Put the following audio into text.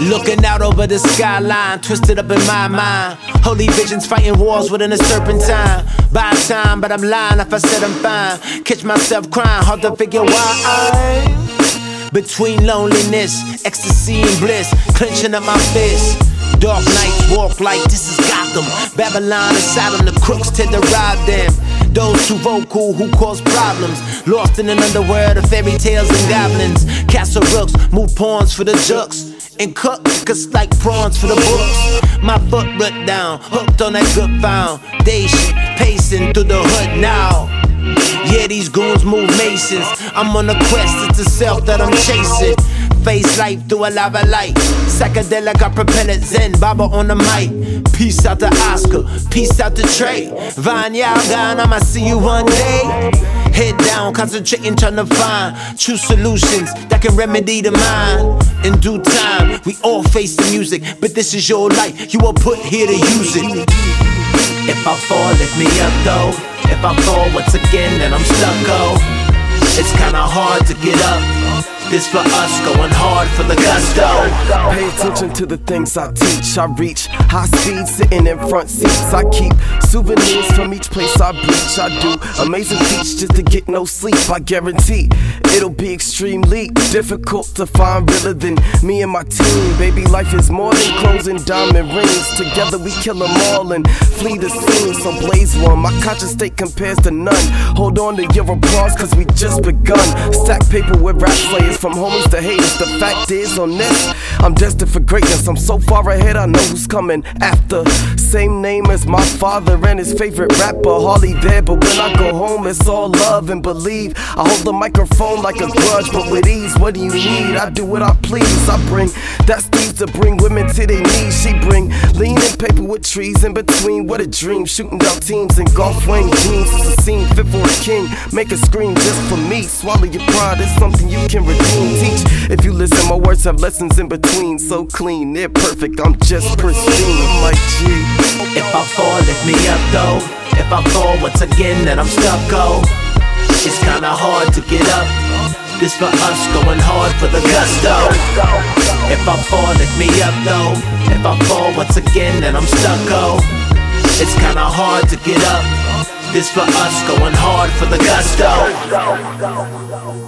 Looking out over the skyline, twisted up in my mind. Holy visions fighting wars within a serpentine. By time, but I'm lying if I said I'm fine. Catch myself crying, hard to figure why I'm between loneliness, ecstasy and bliss, clenching up my fist. Dark nights walk like this is Gotham. Babylon inside them, the crooks tend to rob them. Those too vocal who cause problems, lost in an underworld of fairy tales and goblins. Castle rooks, move pawns for the jooks, and cook us like prawns for the books. My foot root down, hooked on that good foundation, pacing through the hood now. Yeah, these goons move masons. I'm on a quest, it's the self that I'm chasing. Face life through a lava light. Psychedelic, I propel it zen. Baba on the mic. Peace out to Oscar, peace out to Trey. Vanya gone, I'ma see you one day. Head down, concentrating, trying to find true solutions that can remedy the mind. In due time, we all face the music, but this is your life, you were put here to use it. If I fall, lift me up though. If I fall once again, then I'm stuck, oh. It's kinda hard to get up. This for us, going hard for the gusto. Pay attention to the things I teach. I reach high speed, sitting in front seats. I keep souvenirs from each place I bleach. I do amazing feats just to get no sleep. I guarantee it'll be extremely difficult to find realer than me and my team. Baby, life is more than clothes and diamond rings. Together we kill them all and flee the scene. So blaze one, my conscious state compares to none. Hold on to your applause, cause we just begun. Stack paper with rap players, from homies to haters. The fact is, on this, I'm destined for greatness. I'm so far ahead, I know who's coming after. Same name as my father and his favorite rapper, Harley there. But when I go home, it's all love and believe. I hold the microphone like a grudge, but with ease. What do you need? I do what I please. I bring that Steve to bring women to their knees. She bring lean and paper with trees in between. What a dream, shooting down teams in golf wing jeans. It's a scene fit for a king. Make a scream just for me. Swallow your pride, it's something you can redeem. Teach if you listen, my words have lessons in between. So clean, they're perfect, I'm just pristine. I'm like, gee. If I fall, lift me up though. If I fall once again, then I'm stuck, oh. It's kinda hard to get up. This for us, going hard for the gusto. If I fall, lift me up though. If I fall once again, then I'm stuck, oh. It's kinda hard to get up. This for us, going hard for the gusto.